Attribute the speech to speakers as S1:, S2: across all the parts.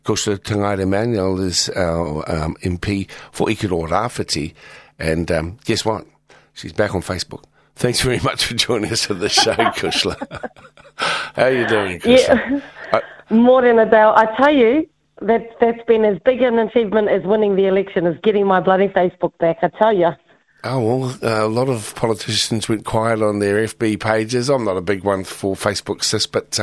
S1: Of course, Tangaira Manuel is our MP for Ikaro Rāwhiti, and guess what? She's back on Facebook. Thanks very much for joining us on the show, Kushla. How are you doing, Kushla?
S2: Yeah. Morena Dale, I tell you, that's been as big an achievement as winning the election, as getting my bloody Facebook back, I tell you.
S1: Oh, well, a lot of politicians went quiet on their FB pages. I'm not a big one for Facebook, sis, but,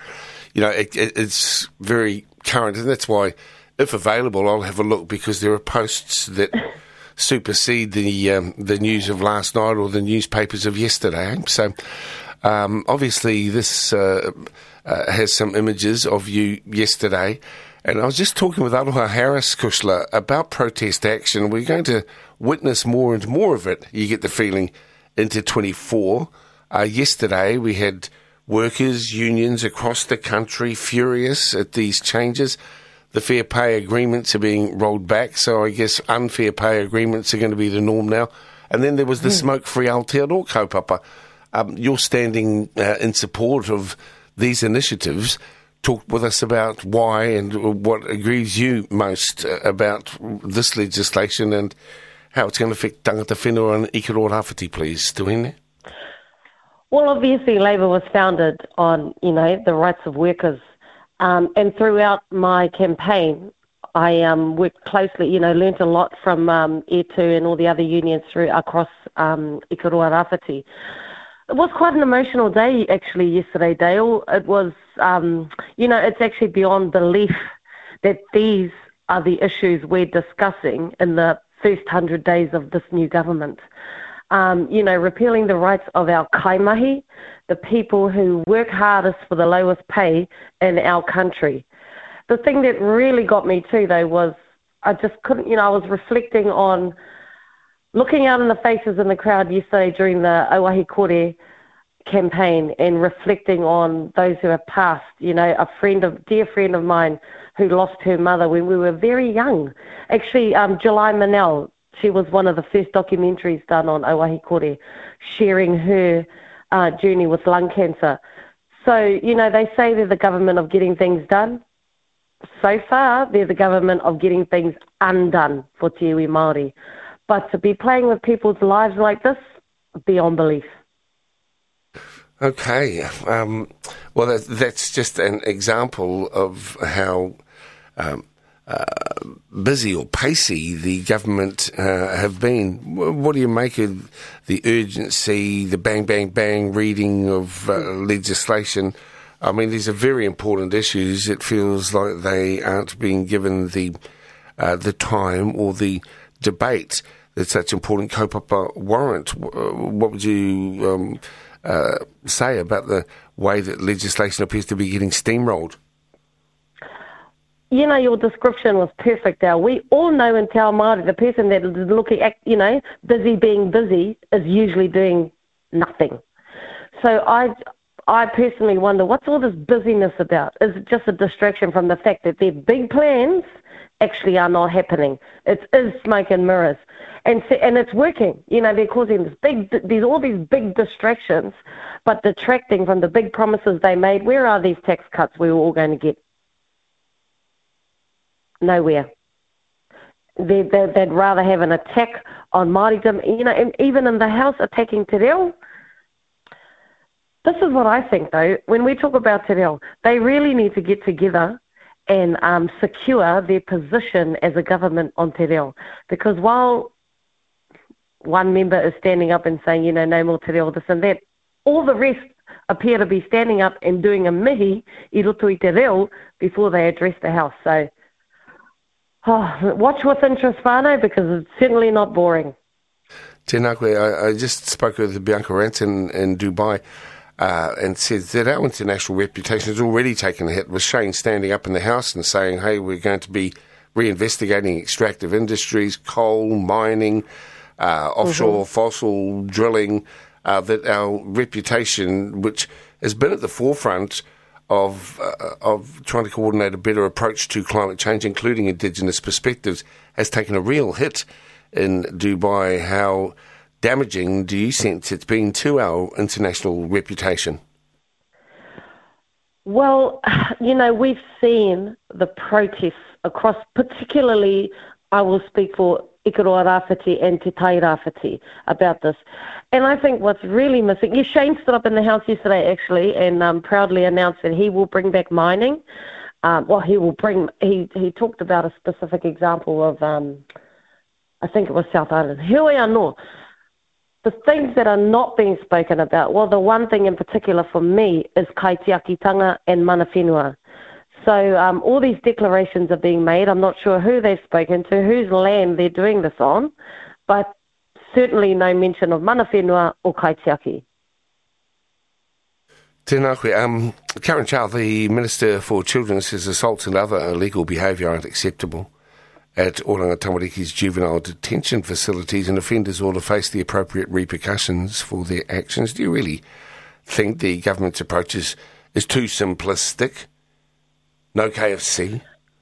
S1: it's very current, and that's why, if available, I'll have a look, because there are posts that supersede the news of last night or the newspapers of yesterday. So, obviously, this has some images of you yesterday, and I was just talking with Aroha Harris, Kushla, about protest action. We're going to witness more and more of it, you get the feeling, into 24. Yesterday, we had workers, unions across the country furious at these changes. The fair pay agreements are being rolled back, so I guess unfair pay agreements are going to be the norm now. And then there was the smoke-free Aotearoa kaupapa. You're standing in support of these initiatives. Talk with us about why and what aggrieves you most about this legislation and how it's going to affect tangata whenua and Ikaro Rāwhiti, please. Tuine?
S2: Well, obviously, Labour was founded on, the rights of workers. And throughout my campaign, I worked closely, learnt a lot from E2 and all the other unions across Ikaro Rāwhiti. It was quite an emotional day, actually, yesterday, Dale. It was, it's actually beyond belief that these are the issues we're discussing in the first 100 days of this new government. Repealing the rights of our kaimahi, the people who work hardest for the lowest pay in our country. The thing that really got me too, though, was I just couldn't, I was reflecting on looking out in the faces in the crowd yesterday during the Oahi Kore campaign and reflecting on those who have passed. A dear friend of mine who lost her mother when we were very young. Actually, July Manel, she was one of the first documentaries done on Oahi Kore, sharing her journey with lung cancer. So, they say they're the government of getting things done. So far, they're the government of getting things undone for Te Iwi Māori. But to be playing with people's lives like this, beyond belief.
S1: Okay. Well, that's just an example of how busy or pacey the government have been. What do you make of the urgency, the bang, bang, bang reading of legislation? I mean, these are very important issues. It feels like they aren't being given the time or the debate that such important kaupapa warrant. What would you say about the way that legislation appears to be getting steamrolled?
S2: Your description was perfect, Al. We all know in Te Ao Māori, the person that is looking at, busy being busy is usually doing nothing. So I personally wonder, what's all this busyness about? Is it just a distraction from the fact that their big plans actually are not happening? It is smoke and mirrors. And it's working. They're causing all these big distractions, but detracting from the big promises they made. Where are these tax cuts we were all going to get? Nowhere. They'd rather have an attack on Māoridom, and even in the House attacking Te Reo. This is what I think, though. When we talk about Te Reo, they really need to get together and secure their position as a government on Te Reo. Because while one member is standing up and saying, no more Te Reo, this and that, all the rest appear to be standing up and doing a mihi I roto I Te Reo before they address the House. So, watch with interest, whānau, because it's certainly not boring.
S1: Tēnā koe, I just spoke with Bianca Ranson in Dubai and said that our international reputation has already taken a hit, with Shane standing up in the House and saying, hey, we're going to be reinvestigating extractive industries, coal, mining, offshore fossil drilling, that our reputation, which has been at the forefront of trying to coordinate a better approach to climate change, including Indigenous perspectives, has taken a real hit in Dubai. How damaging do you sense it's been to our international reputation?
S2: Well, we've seen the protests across, particularly, I will speak for Ikaroa Rāwhiti and Te Tai Rāwhiti about this. And I think what's really missing, Shane stood up in the House yesterday actually and proudly announced that he will bring back mining. He talked about a specific example of, I think it was South Island. Here we are, no. The things that are not being spoken about, well, the one thing in particular for me is kaitiakitanga and mana whenua. So all these declarations are being made. I'm not sure who they've spoken to, whose land they're doing this on, but certainly no mention of mana whenua or kaitiaki.
S1: Tēnā koe. Karen Chow, the Minister for Children, says assaults and other illegal behaviour aren't acceptable at Oranga Tamariki's juvenile detention facilities, and offenders ought to face the appropriate repercussions for their actions. Do you really think the government's approach is too simplistic? No KFC?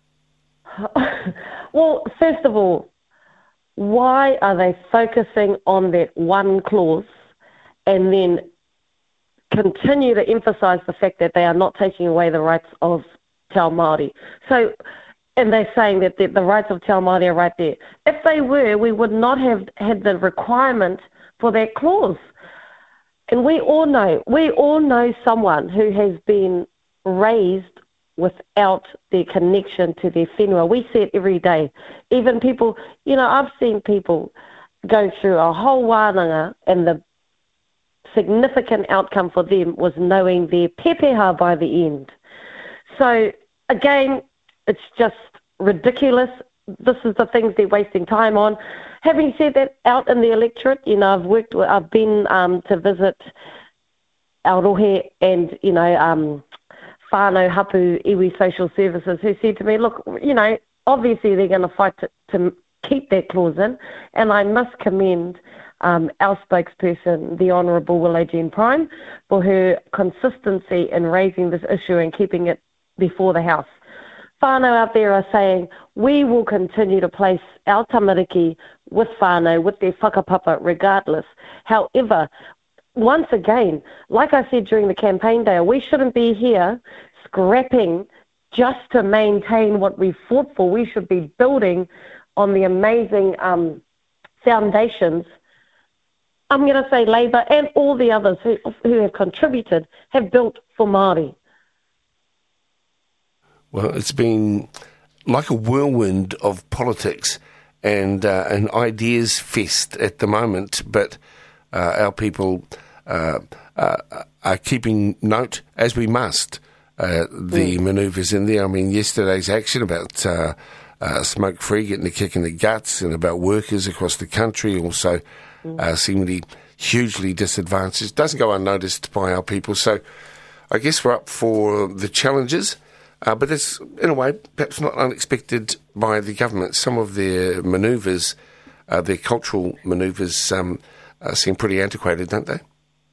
S2: Well, first of all, why are they focusing on that one clause and then continue to emphasise the fact that they are not taking away the rights of Te Ao Māori? And they're saying that the rights of Te Ao Māori are right there. If they were, we would not have had the requirement for that clause. And we all know someone who has been raised without their connection to their whenua. We see it every day. Even people, I've seen people go through a whole wānanga and the significant outcome for them was knowing their pepeha by the end. So, again, it's just ridiculous. This is the things they're wasting time on. Having said that, out in the electorate, I've been to visit Aotearoa and, whānau hapu iwi social services who said to me, look, obviously they're going to fight to keep that clause in, and I must commend our spokesperson, the Honourable Willow Jean Prime, for her consistency in raising this issue and keeping it before the House. Whānau out there are saying, we will continue to place our tamariki with whānau, with their whakapapa, regardless. However, once again, like I said during the campaign day, we shouldn't be here scrapping just to maintain what we fought for. We should be building on the amazing foundations, I'm going to say Labour and all the others who have contributed have built for Māori.
S1: Well, it's been like a whirlwind of politics and an ideas fest at the moment, but our people are keeping note, as we must, the manoeuvres in there. I mean, yesterday's action about smoke-free getting a kick in the guts and about workers across the country also seemingly hugely disadvantaged. It doesn't go unnoticed by our people, so I guess we're up for the challenges. But it's, in a way, perhaps not unexpected by the government. Some of their manoeuvres, their cultural manoeuvres, seem pretty antiquated, don't they?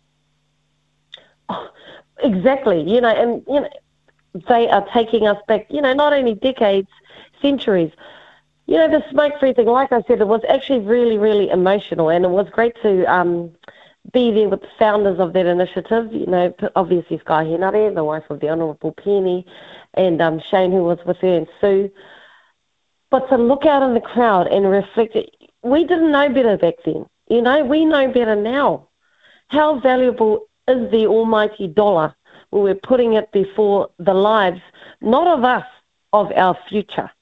S2: Oh, exactly. They are taking us back, not only decades, centuries. The smoke-free thing, like I said, it was actually really, really emotional, and it was great to be there with the founders of that initiative, obviously Sky Henare, the wife of the Honourable Penny, and Shane, who was with her, and Sue. But to look out in the crowd and reflect, we didn't know better back then. We know better now. How valuable is the almighty dollar when we're putting it before the lives, not of us, of our future?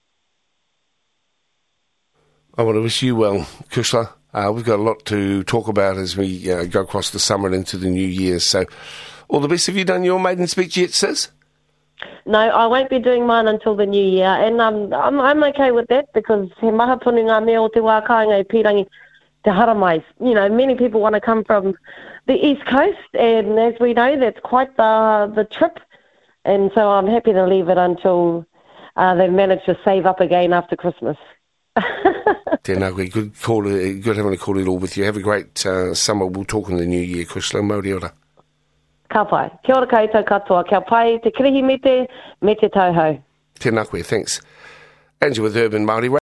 S1: I want to wish you well, Kushla. We've got a lot to talk about as we go across the summer and into the new year. So all the best. Have you done your maiden speech yet, sis?
S2: No, I won't be doing mine until the new year, and I'm okay with that because he maha tonu ngā mea o te wā kāinga I pirangi te haramais. Many people want to come from the East Coast, and as we know, that's quite the trip, and so I'm happy to leave it until they've managed to save up again after Christmas.
S1: Tēnā koe, good having a call it all with you. Have a great summer. We'll talk in the new year, Kushla. Mauri ora.
S2: Ka pai. Kia ora koutou katoa. Kia pai te kirihi me te tauhou.
S1: Tēnā koe, thanks. Andrew with Urban Māori